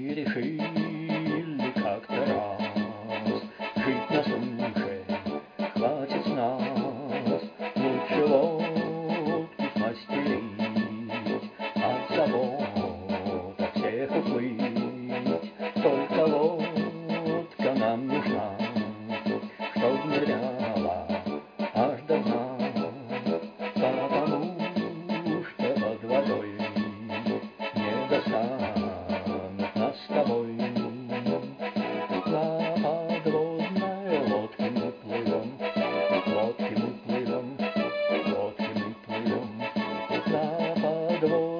Мы решили как-то раз жить на суше, хватит с нас. Лучше лодку смастерить, от забот от всех уплыть. Только лодка нам нужна, чтоб ныряла аж до дна, потому что под водой не достанут нас с тобой. На подводной лодке мы плывем, лодке мы плывем, лодке мы плывем. На подводной